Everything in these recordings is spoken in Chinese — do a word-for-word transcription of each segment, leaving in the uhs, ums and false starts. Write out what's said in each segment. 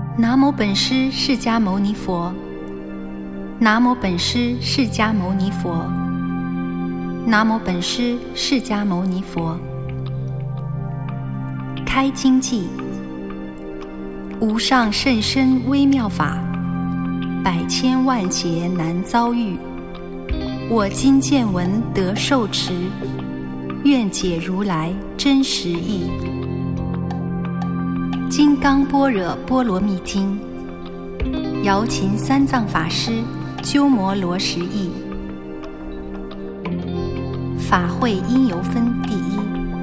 南无本师释迦牟尼佛，南无本师释迦牟尼佛，南无本师释迦牟尼佛。开经偈：无上甚深微妙法，百千万劫难遭遇。我今见闻得受持，愿解如来真实义。金刚般若波罗蜜经，瑶琴三藏法师鸠摩罗什译。法会因由分第一。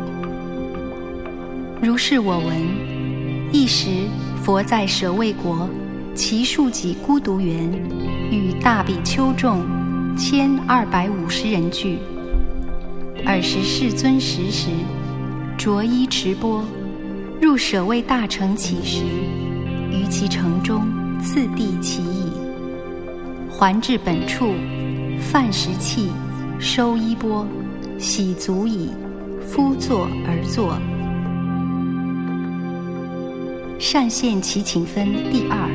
如是我闻，一时佛在舍卫国祇树给孤独园，与大比丘众千二百五十人聚。尔时世尊时时着衣持钵，入舍卫大城乞食，于其城中次第其已。还至本处，饭食讫，收衣钵，洗足已，敷座而坐。善现其请分第二。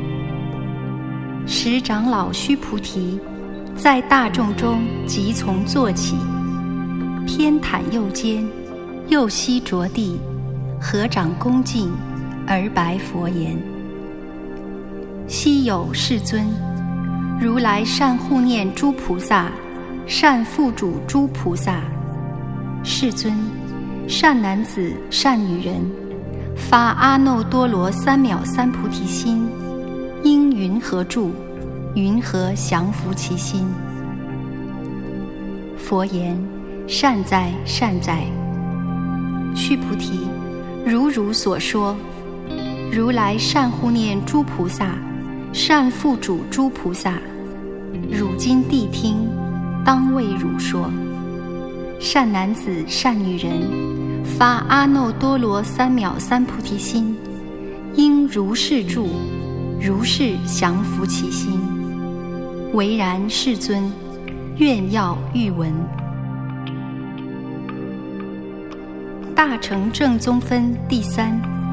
时长老须菩提在大众中即从坐起，偏袒右肩，右膝着地，合掌恭敬，而白佛言：昔有世尊，如来善护念诸菩萨，善付嘱诸菩萨。世尊，善男子善女人发阿耨多罗三藐三菩提心，应云何住？云何降伏其心？佛言：善哉，善哉。须菩提，如汝所说，如来善护念诸菩萨，善付嘱诸菩萨。汝今谛听，当为汝说。善男子善女人发阿耨多罗三藐三菩提心，应如是住，如是降伏其心。唯然，世尊，愿要欲闻。大乘正宗分第三。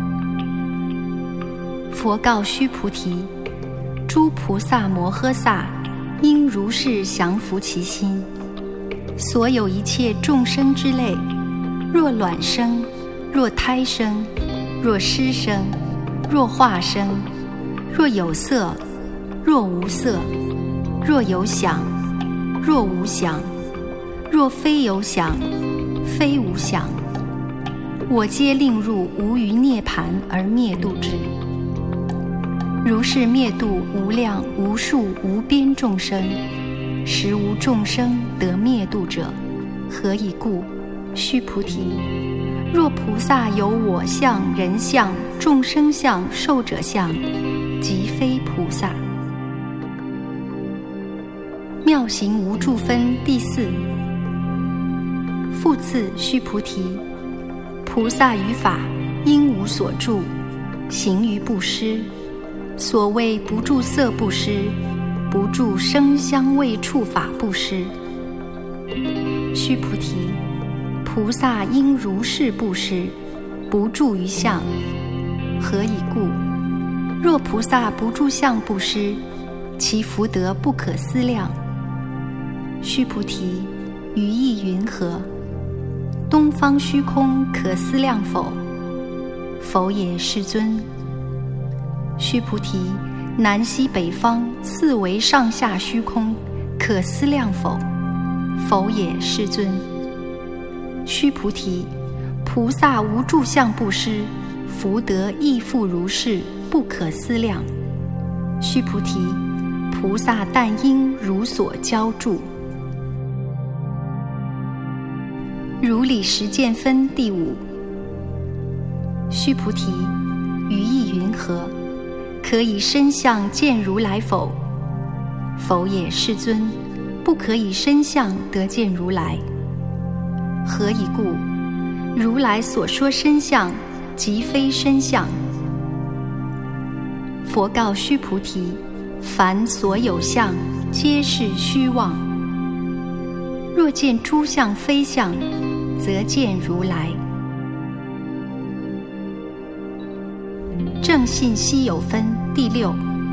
佛告须菩提：诸菩萨摩诃萨应如是降伏其心。所有一切众生之类，若卵生，若胎生，若湿生，若化生，若有色，若无色，若有想，若无想，若非有想，非无想，我皆令入无余涅槃而灭度之。如是灭度无量无数无边众生，实无众生得灭度者。何以故？须菩提，若菩萨有我相、人相、众生相、寿者相，即非菩萨。妙行无住分第四。复次，须菩提，菩萨于法应无所住，行于布施。所谓不住色布施，不住声香味触法布施。须菩提，菩萨应如是布施，不住于相。何以故？若菩萨不住相布施，其福德不可思量。须菩提，于意云何？东方虚空可思量否？否也，世尊。须菩提，南西北方四维上下虚空可思量否？否也，世尊。须菩提，菩萨无住相布施，福德亦复如是，不可思量。须菩提，菩萨但应如所教住。如理实践分第五。须菩提，于意云何？可以身相见如来否？否也，世尊。不可以身相得见如来。何以故？如来所说身相，即非身相。佛告须菩提：凡所有相，皆是虚妄。若见诸相非相，则见如来。 正信稀有分第六。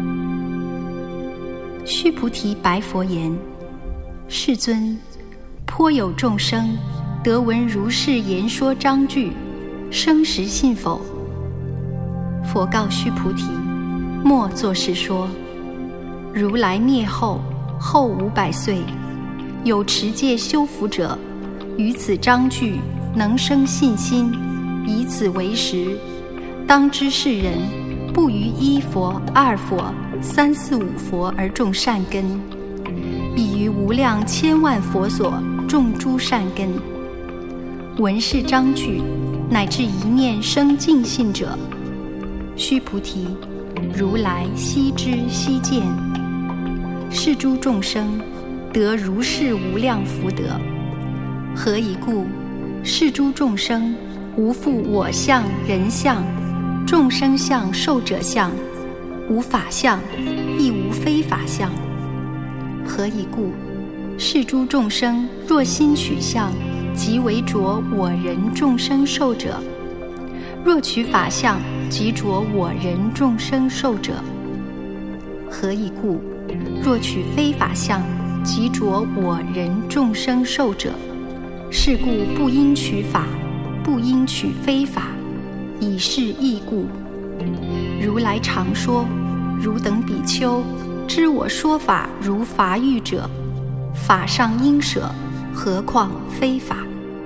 须菩提白佛言：世尊，颇有众生得闻如是言说章句，生时信否？佛告须菩提：莫作是说。如来灭后，后五百岁，有持戒修福者，于此章句能生信心，以此为实。当知世人不于一佛、二佛、三四五佛而种善根，已于无量千万佛所种诸善根。闻是章句，乃至一念生净信者，须菩提，如来悉知悉见。是诸众生得如是无量福德。何以故？是诸众生无复我相、人相、众生相、寿者相，无法相，亦无非法相。何以故？是诸众生若心取相，即为着我人众生寿者；若取法相，即着我人众生寿者。何以故？若取非法相，即着我人众生寿者。是故不应取法，不应取非法，以是义故。如来常说：汝等比丘，知我说法如筏喻者，法上应舍，何况非法？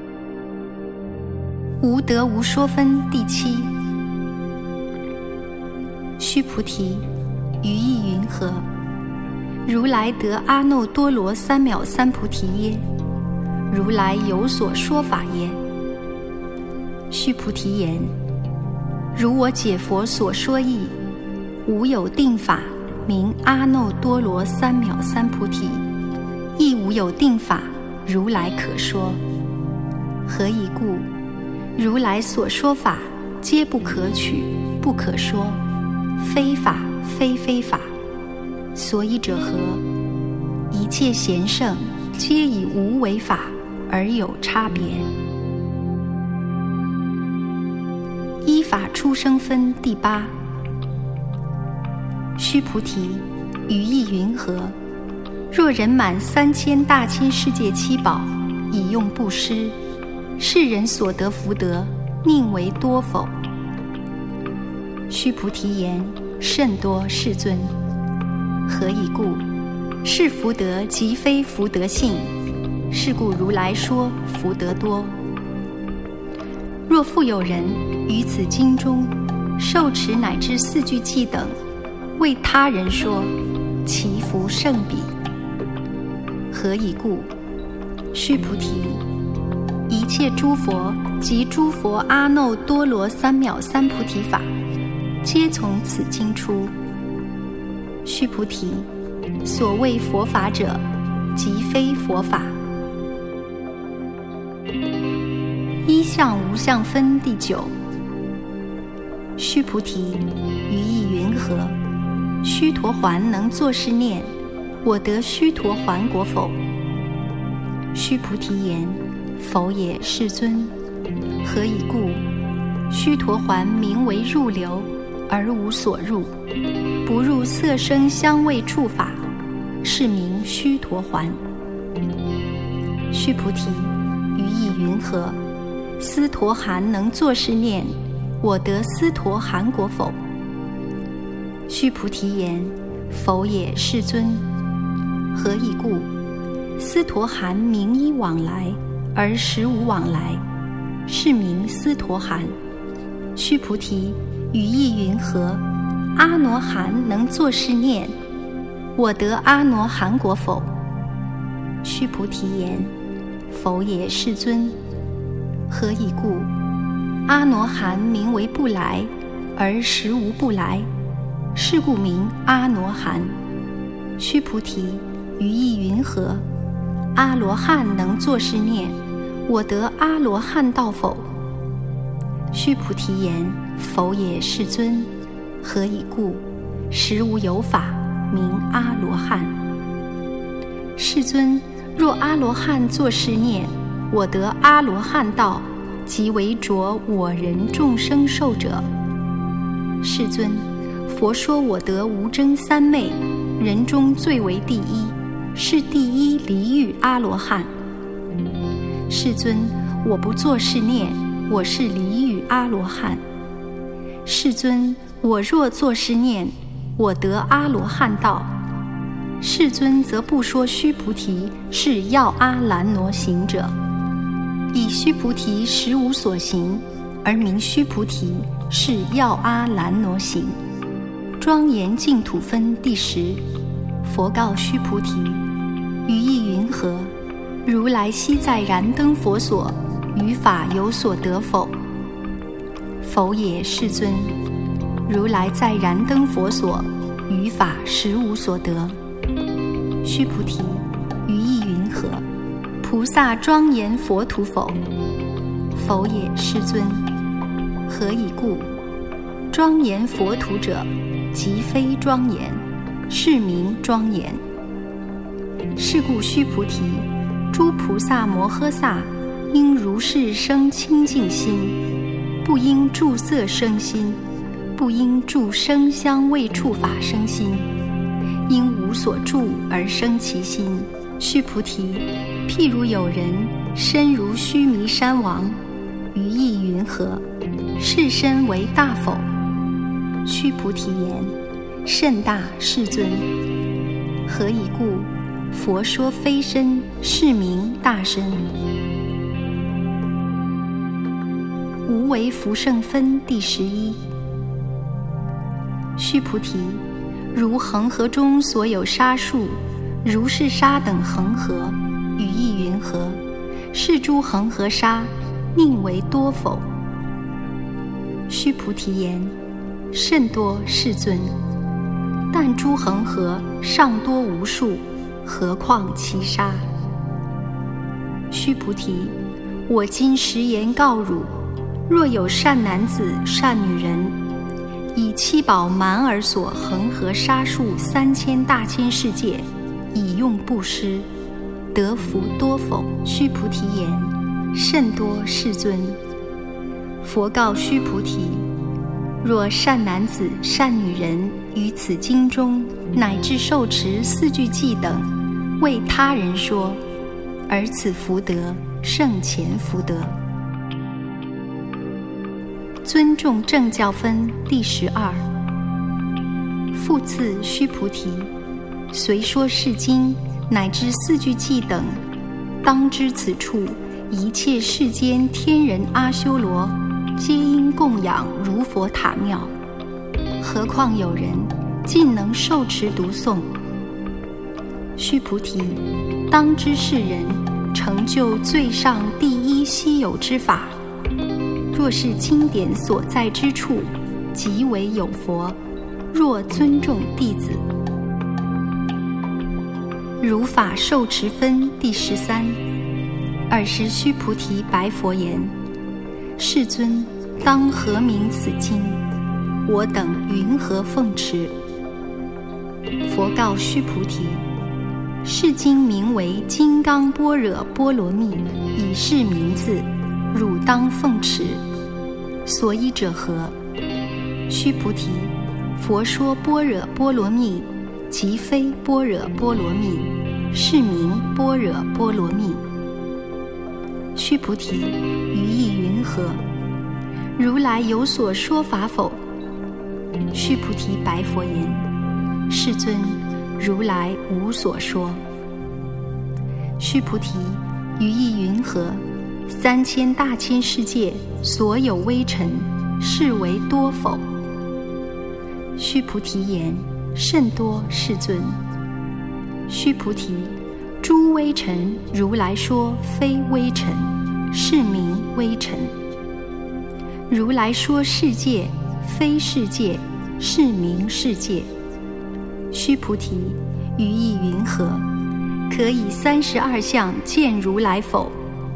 无得无说分第七。须菩提，于意云何？如来得阿耨多罗三藐三菩提耶？如来有所说法耶？须菩提言：如我解佛所说义，无有定法名阿耨多罗三藐三菩提，亦无有定法如来可说。何以故？如来所说法皆不可取，不可说，非法非非法。所以者何？一切贤圣皆以无为法而有差别。依法出生分第八。须菩提，于意云何？若人满三千大千世界七宝，以用布施，世人所得福德，宁为多否？须菩提言：甚多，世尊。何以故？是福德即非福德性，是故如来说福德多。若复有人于此经中受持乃至四句偈等，为他人说，其福胜彼。何以故？须菩提，一切诸佛及诸佛阿耨多罗三藐三菩提法，皆从此经出。须菩提，所谓佛法者，即非佛法。一相无相分第九。须菩提，于意云何？须陀洹能作是念：我得须陀洹果否？须菩提言：否也，世尊。何以故？须陀洹名为入流，而无所入，不入色声香味触法，是名须陀洹。须菩提，于意云何？斯陀含能作是念：我得斯陀含果否？须菩提言：否也，世尊。何以故？斯陀含名依往来，而实无往来，是名斯陀含。须菩提，于意云何？阿罗汉能作是念：我得阿罗汉果否？须菩提言：否也，世尊。何以故？阿罗汉名为不来，而实无不来，是故名阿罗汉。须菩提，于意云何？阿罗汉能作是念：我得阿罗汉道否？须菩提言：否也，世尊。何以故？实无有法名阿罗汉。世尊，若阿罗汉作是念：我得阿罗汉道，即为着我人众生寿者， 世尊，佛说我得无争三昧，人中最为第一，是第一离欲阿罗汉。世尊，我不作是念，我是离欲阿罗汉。世尊，我若作是念，我得阿罗汉道。世尊则不说须菩提是要阿兰挪行者，以须菩提实无所行，而名须菩提是要阿兰挪行。庄严净土分第十。佛告须菩提：于意云何？如来昔在燃灯佛所，于法有所得否？否也，世尊。如来在燃灯佛所，于法实无所得。须菩提，于意云何？菩萨庄严佛土否？否也，世尊。何以故？庄严佛土者，即非庄严，是名庄严。是故须菩提，诸菩萨摩诃萨应如是生清净心，不应住色生心，不应住声香味触法生心，因无所住而生其心。须菩提，譬如有人身如须弥山王，于意云何？是身为大否？须菩提言：甚大，世尊。何以故？佛说非身，是名大身。无为福圣分第十一。须菩提，如恒河中所有沙数，如是沙等恒河，于意云何？是诸恒河沙，宁为多否？须菩提言：甚多，世尊。但诸恒河尚多无数，何况其沙？须菩提，我今实言告汝：若有善男子、善女人，以七宝满尔所恒河沙数三千大千世界，以用布施，得福多否？须菩提言：甚多，世尊。佛告须菩提：若善男子、善女人于此经中，乃至受持四句偈等，为他人说，而此福德胜前福德。尊重正教分第十二。复次，须菩提，虽说是经乃至四句偈等，当知此处一切世间天人阿修罗，皆应供养如佛塔庙。何况有人尽能受持读诵。须菩提，当知是人成就最上第一稀有之法。若是经典所在之处，即为有佛，若尊重弟子。如法受持分第十三。尔时须菩提白佛言：世尊，当何名此经？我等云何奉持？佛告须菩提：是经名为金刚般若波罗蜜，以是名字，汝当奉持。所以者何？须菩提，佛说般若波罗蜜，即非般若波罗蜜，是名般若波罗蜜。须菩提，于意云何？如来有所说法否？须菩提白佛言：世尊，如来无所说。须菩提，于意云何？三千大千世界所有微尘，是为多否？须菩提言：甚多，世尊。须菩提，诸微尘如来说非微尘，是名微尘。如来说世界非世界，是名世界。须菩提，于意云何？可以三十二相见如来否？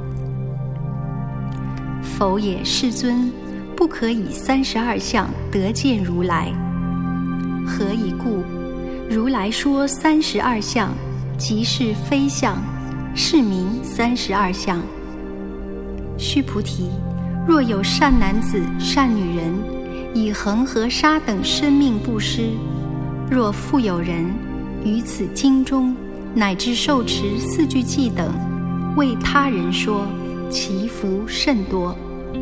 否也，世尊，不可以三十二相得见如来。何以故？如来说三十二相，即是非相，是名三十二相。须菩提，若有善男子、善女人， 以恒河沙等生命布施。若复有人于此经中乃至受持四句偈等，为他人说，其福甚多。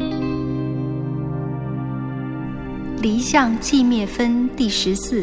离相寂灭分第十四。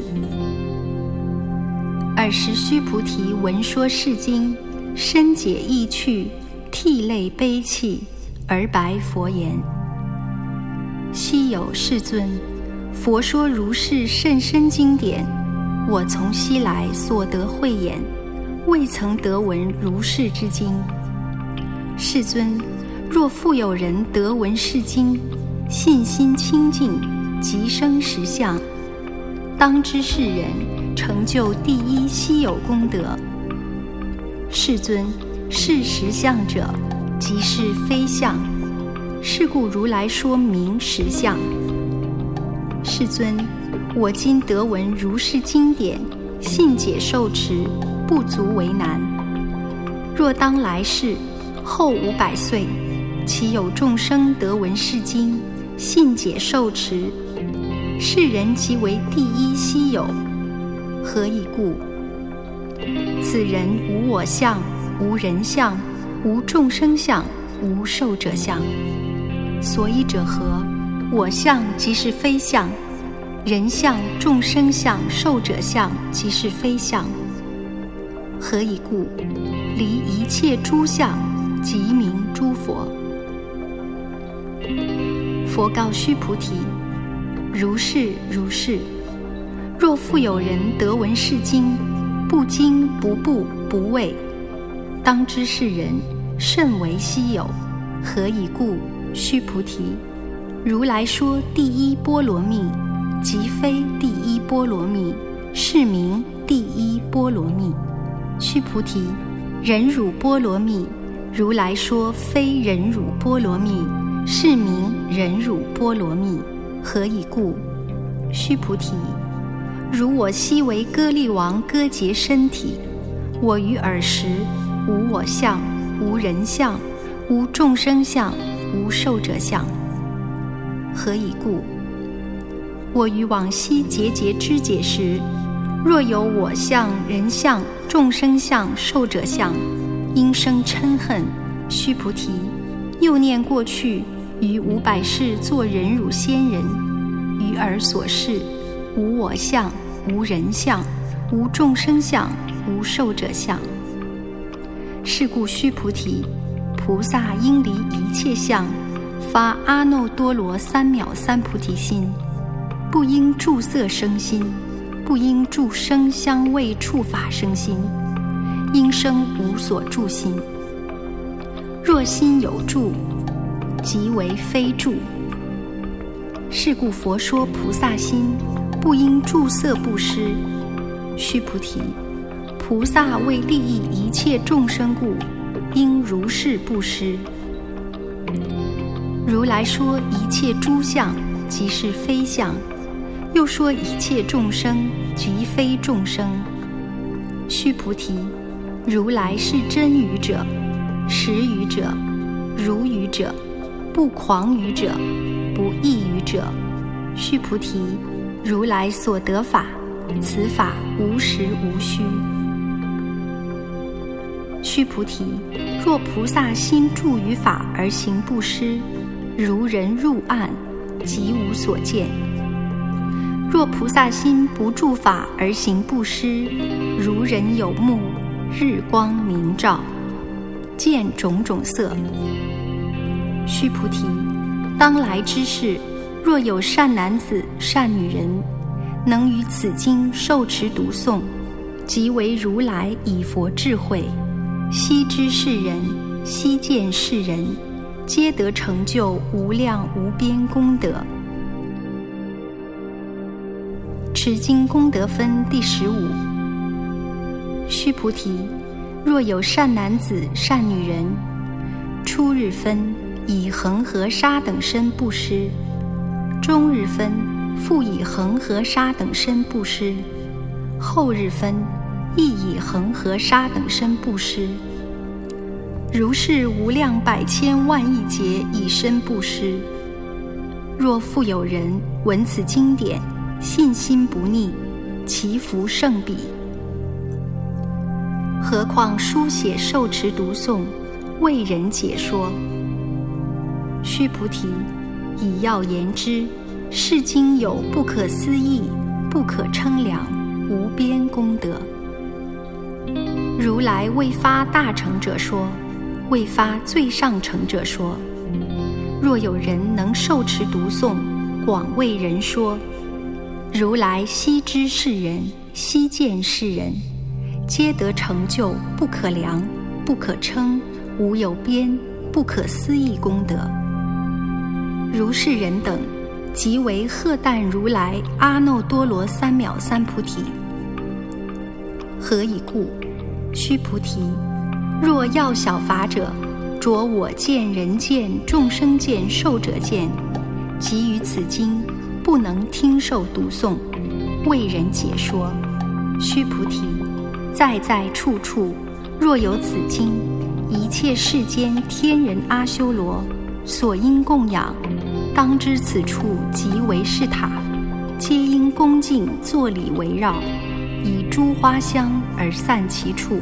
尔时须菩提闻说是经，深解意趣，涕泪悲泣，而白佛言：昔有世尊，佛说如是甚深经典，我从昔来所得慧眼，未曾得闻如是之经。世尊，若复有人得闻是经，信心清净，即生实相，当知是人成就第一稀有功德。世尊，是实相者，即是非相，是故如来说明实相。世尊，我今得闻如是经典，信解受持，不足为难。若当来世后五百岁，其有众生得闻是经，信解受持，是人即为第一稀有。何以故？此人无我相，无人相，无众生相，无寿者相。所以者何？我相即是非相，人相、众生相、寿者相即是非相。何以故？离一切诸相，即名诸佛。佛告须菩提：如是如是。若复有人得闻是经，不惊不怖不畏，当知是人甚为稀有。何以故？须菩提，如来说第一波罗蜜，即非第一波罗蜜，是名第一波罗蜜。须菩提，忍辱波罗蜜，如来说非忍辱波罗蜜，是名忍辱波罗蜜。何以故？须菩提，如我昔为歌利王割截身体，我于尔时无我相，无人相，无众生相，无寿者相。何以故？我于往昔节节肢解时，若有我相、人相、众生相、寿者相，因生嗔恨。须菩提，又念过去于五百世作忍辱仙人，于尔所示无我相，无人相，无众生相，无寿者相。是故须菩提，菩萨应离一切相，发阿耨多罗三藐三菩提心，不应住色生心，不应住声香味触法生心，应生无所住心。若心有住，即为非住。是故佛说菩萨心，不应住色布施。须菩提，菩萨为利益一切众生故，应如是布施。如来说一切诸相，即是非相，又说一切众生，即非众生。须菩提，如来是真语者，实语者，如语者，不诳语者，不异语者。须菩提，如来所得法，此法无实无虚。须菩提，若菩萨心住于法而行布施，如人入暗，即无所见。若菩萨心不住法而行布施，如人有目，日光明照，见种种色。须菩提，当来之世，若有善男子、善女人，能于此经受持读诵，即为如来以佛智慧，悉知是人，悉见是人，皆得成就无量无边功德。持经功德分第十五。须菩提，若有善男子、善女人，初日分以恒河沙等身布施，中日分复以恒河沙等身布施，后日分亦以恒河沙等身布施。如是无量百千万亿劫以身布施。 若复有人闻此经典，信心不逆，其福胜彼。何况书写受持读诵，为人解说。须菩提，以要言之，是经有不可思议、不可称量、无边功德。如来为发大乘者说，为发最上乘者说。若有人能受持读诵，广为人说，如来悉知是人，悉见是人，皆得成就不可量、不可称、无有边、不可思议功德。如是人等，即为荷担如来阿耨多罗三藐三菩提。何以故？须菩提，若要小法者，着我见、人见、众生见、寿者见，即于此经不能听受读诵，为人解说。须菩提，在在处处，若有此经，一切世间天人阿修罗所应供养，当知此处即为是塔，皆应恭敬作礼围绕，以诸花香而散其处。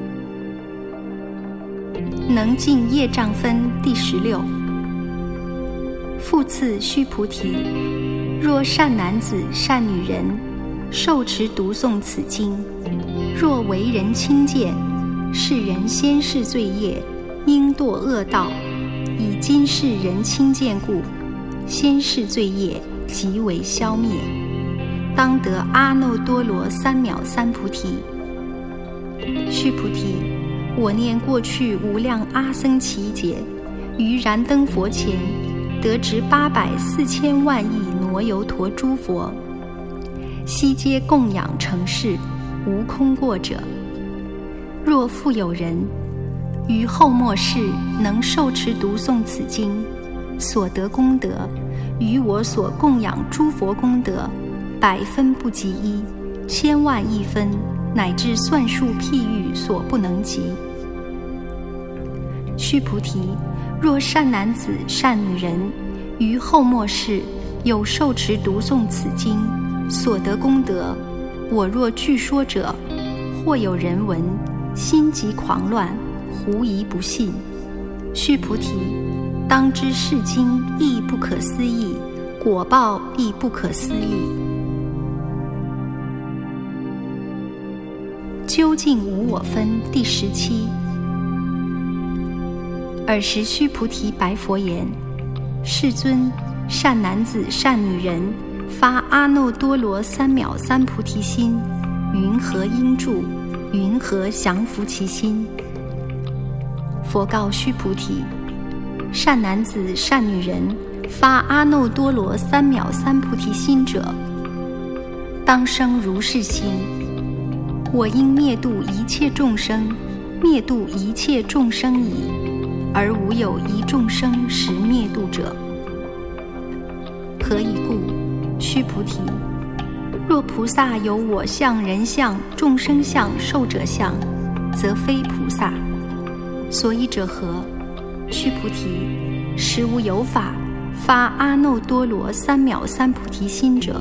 能尽业障分第十六。复次须菩提，若善男子善女人受持读诵此经，若为人轻贱，是人先世罪业，应堕恶道，以今世人轻贱故，先世罪业即为消灭，当得阿耨多罗三藐三菩提。须菩提，我念过去无量阿僧祇劫，于燃灯佛前得值八百四千万亿挪游陀诸佛，悉皆供养成事，无空过者。若复有人于后末世能受持读诵此经，所得功德于我所供养诸佛功德百分不及一，千万亿分，乃至算数譬喻所不能及。须菩提，若善男子善女人于后末世有受持读诵此经，所得功德，我若据说者，或有人闻，心即狂乱，狐疑不信。须菩提，当知是经亦不可思议，果报亦不可思议。究竟无我分第十七。尔时须菩提白佛言：世尊，善男子善女人发阿耨多罗三藐三菩提心，云何应住？云何降伏其心？佛告须菩提：善男子善女人发阿耨多罗三藐三菩提心者，当生如是心：我应灭度一切众生，灭度一切众生矣，而无有一众生实灭度者。何以故？须菩提，若菩萨有我相、人相、众生相、寿者相，则非菩萨。所以者何？须菩提，实无有法发阿耨多罗三藐三菩提心者。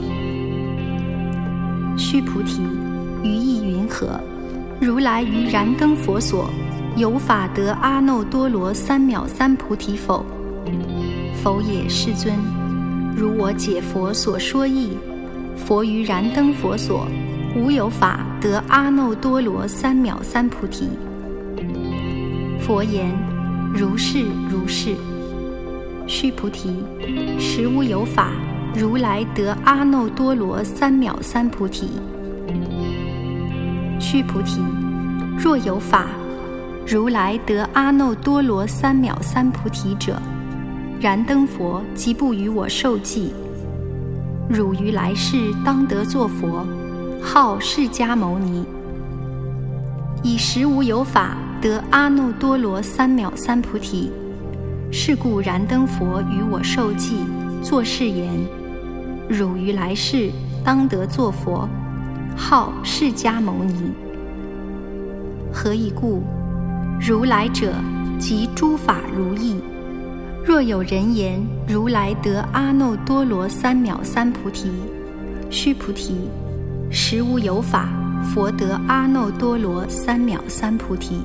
须菩提，于意云何？如来于燃灯佛所有法得阿耨多罗三藐三菩提否？否也，世尊。如我解佛所说义，佛于燃灯佛所无有法得阿耨多罗三藐三菩提。佛言：如是如是。须菩提，实无有法如来得阿耨多罗三藐三菩提。须菩提，若有法如来得阿耨多罗三藐三菩提者，燃灯佛即不与我受记。汝于来世当得作佛，号释迦牟尼。以实无有法得阿耨多罗三藐三菩提，是故燃灯佛与我受记，作是言：汝于来世当得作佛，号释迦牟尼。何以故？如来者即诸法如意， 若有人言如来得阿耨多罗三藐三菩提，须菩提，实无有法佛得阿耨多罗三藐三菩提。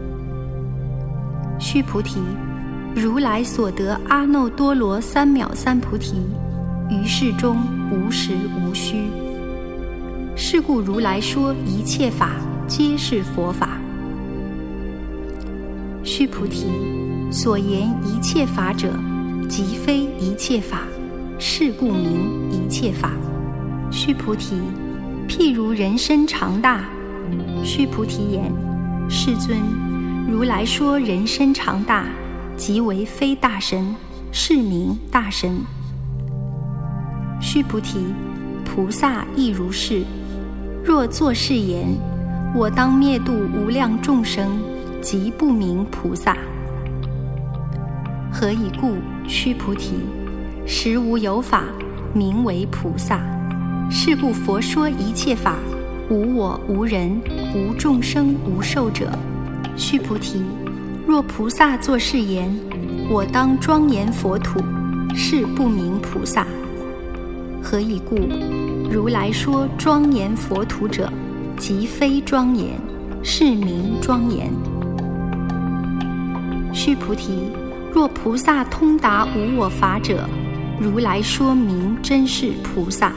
须菩提，如来所得阿耨多罗三藐三菩提，于世中无实无虚。是故如来说一切法皆是佛法。须菩提，所言一切法者，即非一切法，是故名一切法。须菩提，譬如人身长大。须菩提言：世尊，如来说人身长大，即为非大身，是名大身。须菩提，菩萨亦如是。若作是言，我当灭度无量众生，即不名菩萨。何以故？须菩提，实无有法名为菩萨。是故佛说一切法，无我无人无众生无寿者。须菩提，若菩萨作是言，我当庄严佛土，是不名菩萨。何以故？如来说庄严佛土者，即非庄严，是名庄严。须菩提，若菩萨通达无我法者，如来说名真是菩萨。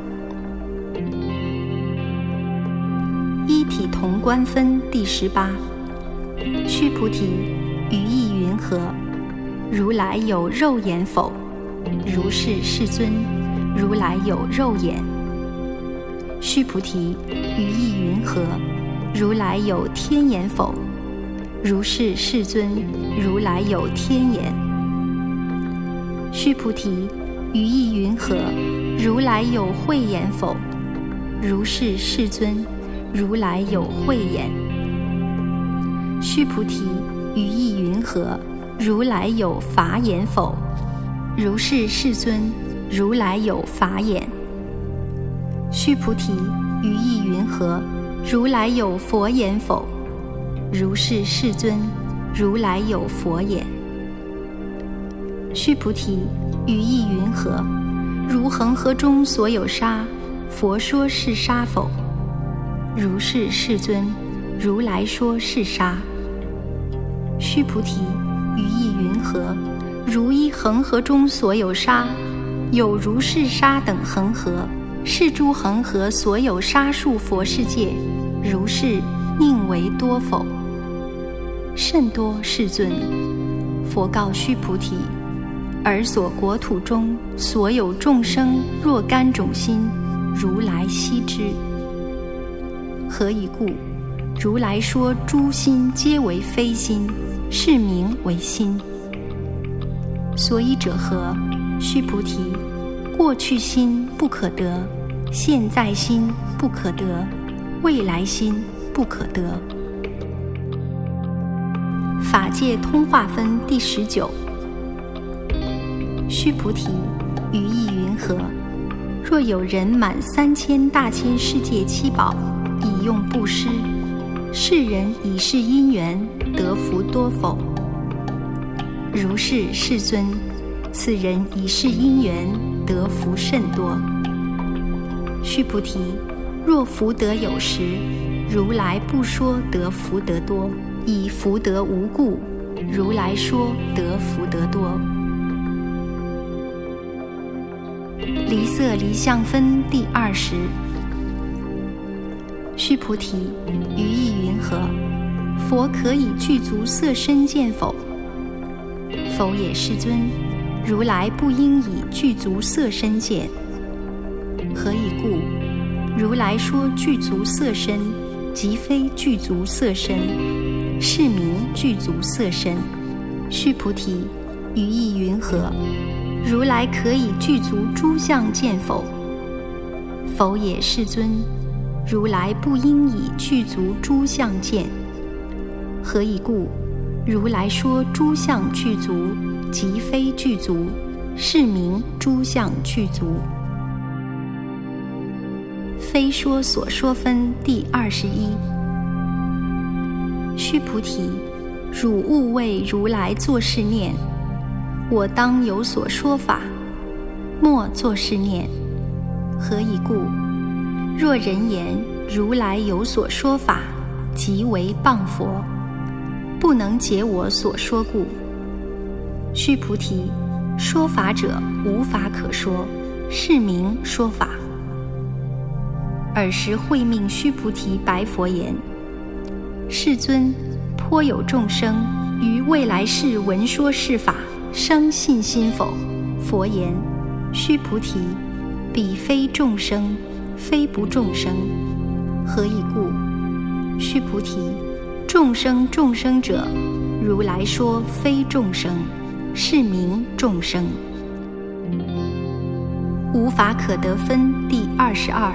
一体同观分第十八。须菩提，于意云何？如来有肉眼否？如是，世尊，如来有肉眼。须菩提，于意云何？如来有天眼否？如是，世尊，如来有天眼。须菩提，于意云何？如来有慧眼否？如是，世尊，如来有慧眼。须菩提，于意云何？如来有法眼否？如是，世尊，如来有法眼。须菩提，于意云何？如来有佛眼否？如是，世尊，如来有佛眼。须菩提，于意云何？如恒河中所有沙，佛说是沙否？如是，世尊，如来说是沙。须菩提，于意云何？如一恒河中所有沙，有如是沙等恒河，是诸恒河所有沙数佛世界，如是宁为多否？甚多，世尊。佛告须菩提：尔所国土中所有众生若干种心，如来悉知。何以故？如来说诸心皆为非心，是名为心。所以者何？须菩提，过去心不可得，现在心不可得，未来心不可得。法界通化分第十九。须菩提，于意云何？若有人满三千大千世界七宝，以用布施，是人以是因缘得福多否？如是，世尊，此人以是因缘得福甚多。须菩提，若福德有时，如来不说得福德多，以福德无故，如来说得福德多。离色离相分第二十。须菩提，于意云何？佛可以具足色身见否？否也，世尊，如来不应以具足色身见。何以故？如来说具足色身，即非具足色身，是名具足色身。须菩提，于意云何？如来可以具足诸相见否？否也，世尊，如来不应以具足诸相见。何以故？如来说诸相具足，即非具足，是名诸相具足。非说所说分第二十一。须菩提，汝勿为如来作是念： 我当有所说法，莫作是念。何以故？若人言如来有所说法，即为谤佛，不能解我所说故。须菩提，说法者无法可说，是名说法。尔时会命须菩提白佛言：世尊，颇有众生于未来世闻说是法，生信心否？佛言：须菩提，彼非众生，非不众生。何以故？须菩提，众生众生者，如来说非众生，是名众生。无法可得分第二十二。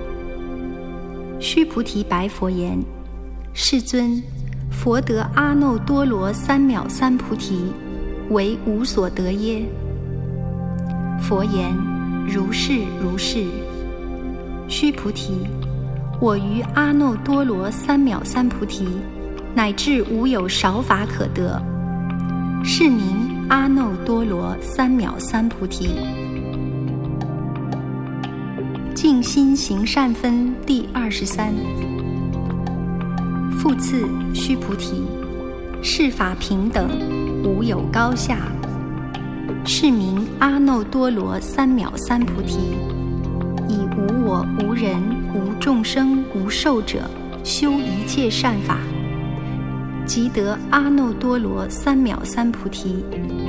须菩提白佛言：世尊，佛得阿耨多罗三藐三菩提，为无所得耶？佛言：如是如是。须菩提，我于阿耨多罗三藐三菩提，乃至无有少法可得，是名阿耨多罗三藐三菩提。净心行善分第二十三。复次，须菩提，是法平等，无有高下，是名阿耨多罗三藐三菩提。以无我无人无众生无寿者，修一切善法，即得阿耨多罗三藐三菩提。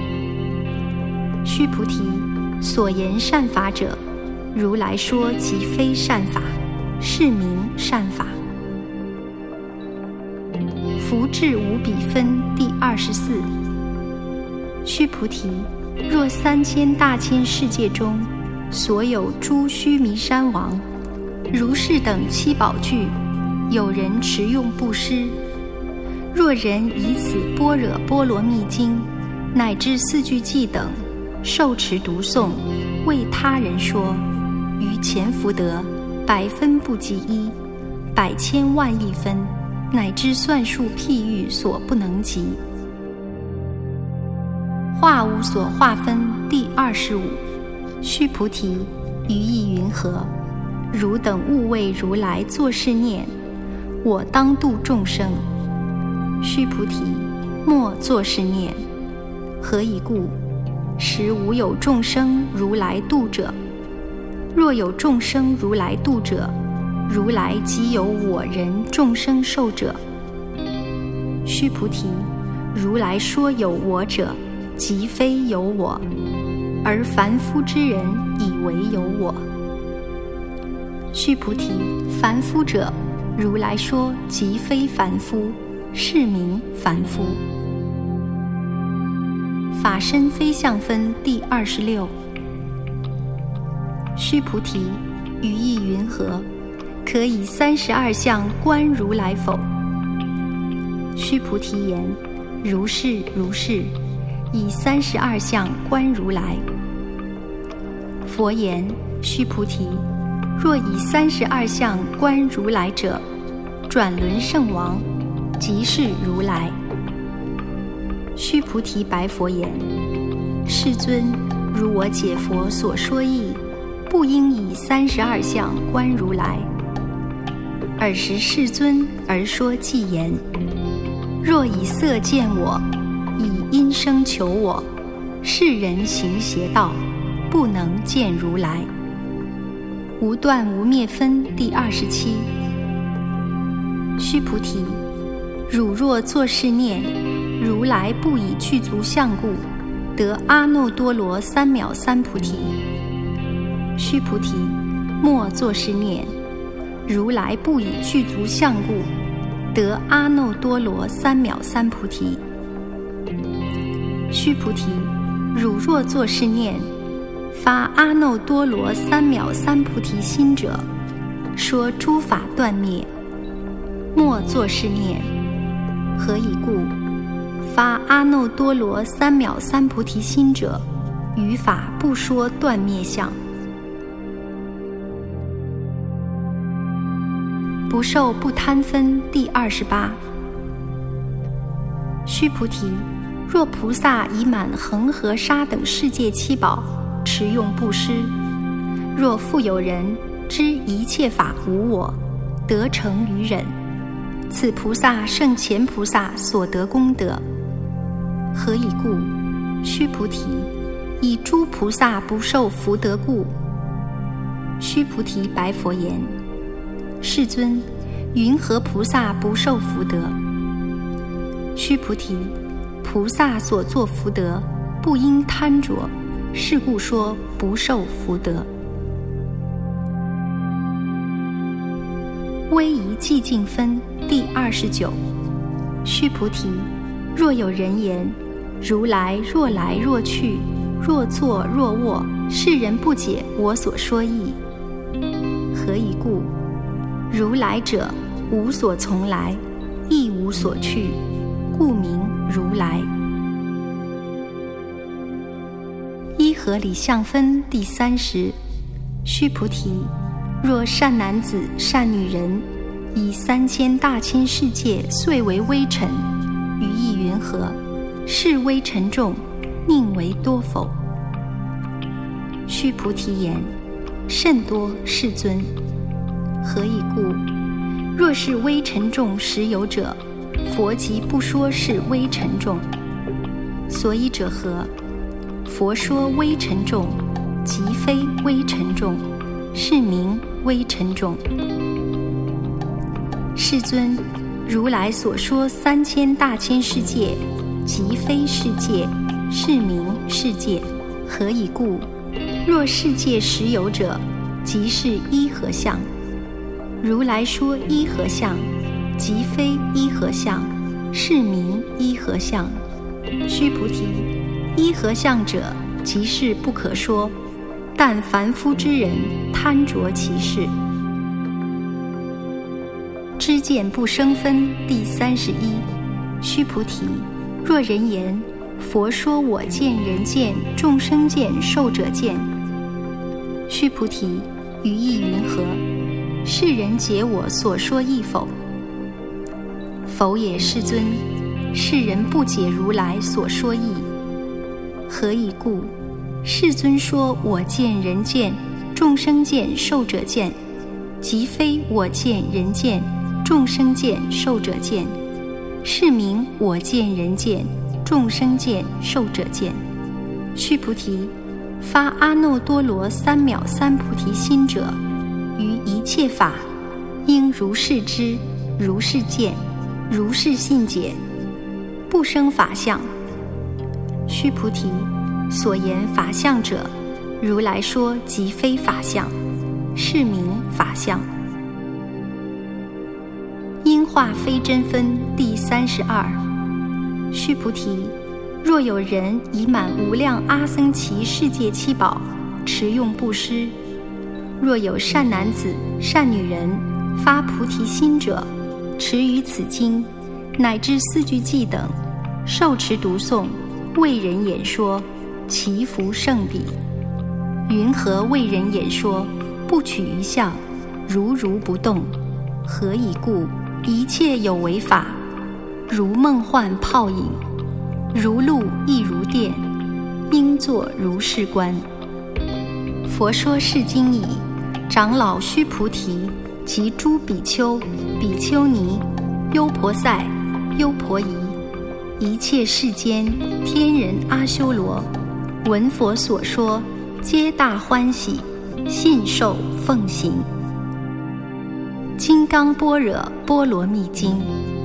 须菩提，所言善法者，如来说即非善法，是名善法。福至无比分第二十四。须菩提，若三千大千世界中，所有诸须弥山王、如是等七宝具，有人持用布施，若人以此般若波罗蜜经乃至四句偈等受持读诵，为他人说，于前福德百分不及一，百千万亿分，乃至算数譬喻所不能及。化无所化分第二十五。须菩提，于意云何？汝等勿为如来作是念：我当度众生。须菩提，莫作是念。何以故？实无有众生如来度者。若有众生如来度者，如来即有我人众生寿者。须菩提，如来说有我者，即非有我，而凡夫之人以为有我。须菩提，凡夫者，如来说即非凡夫，是名凡夫。法身非相分第二十六。须菩提，于意云何？可以三十二相观如来否？须菩提言：如是如是，以三十二相观如来。佛言：须菩提，若以三十二相观如来者，转轮圣王，即是如来。须菩提白佛言：世尊，如我解佛所说义，不应以三十二相观如来。尔时世尊而说偈言：若以色见我，以音声求我，是人行邪道，不能见如来。无断无灭分第二十七。须菩提，汝若作是念：如来不以具足相故，得阿耨多罗三藐三菩提。须菩提，莫作是念：如来不以具足相故，得阿耨多罗三藐三菩提。须菩提，汝若作是念，发阿耨多罗三藐三菩提心者，说诸法断灭。莫作是念。何以故？发阿耨多罗三藐三菩提心者，于法不说断灭相。不受不贪分第二十八。须菩提， 若菩萨已满恒河沙等世界七宝，持用布施；若复有人知一切法无我，得成于忍，此菩萨胜前菩萨所得功德。何以故？须菩提，以诸菩萨不受福德故。须菩提白佛言：世尊，云何菩萨不受福德？须菩提，菩萨所作福德，不应贪着，是故说不受福德。威仪寂静分第二十九。须菩提，若有人言：如来若来若去，若坐若卧，世人不解我所说义。何以故？如来者，无所从来，亦无所去，故名如来。依合理相分第三十。须菩提，若善男子善女人，以三千大千世界遂为微尘，于意云何？是微尘众，宁为多否？须菩提言：甚多，世尊。何以故？若是微尘众实有者，佛即不说是微尘众。所以者何？佛说微尘众，即非微尘众，是名微尘众。世尊，如来所说三千大千世界，即非世界，是名世界。何以故？若世界实有者，即是依合相。如来说依合相，即非依合相，是名依合相。须菩提，依合相者，即是不可说，但凡夫之人贪着其事。知见不生分第三十一。须菩提，若人言：佛说我见、人见、众生见、寿者见。须菩提，于意云何？世人解我所说义否？否也，世尊。世人不解如来所说义。何以故？世尊说我见、人见、众生见、寿者见，即非我见、人见、众生见、寿者见，是名我见、人见、众生见、寿者见。须菩提，发阿耨多罗三藐三菩提心者，于一切法应如是知，如是见，如是信解，不生法相。须菩提，所言法相者，如来说即非法相，是名法相。因化非真分第三十二。须菩提，若有人以满无量阿僧祇世界七宝，持用布施；若有善男子善女人发菩提心者，持于此经乃至四句偈等，受持读诵，为人演说，其福甚彼。云何为人演说？不取于相，如如不动。何以故？一切有为法，如梦幻泡影，如露亦如电，应作如是观。佛说是经已，长老须菩提及诸比丘、比丘尼、优婆塞、优婆夷，一切世间天人阿修罗，闻佛所说，皆大欢喜，信受奉行。金刚般若波罗蜜经。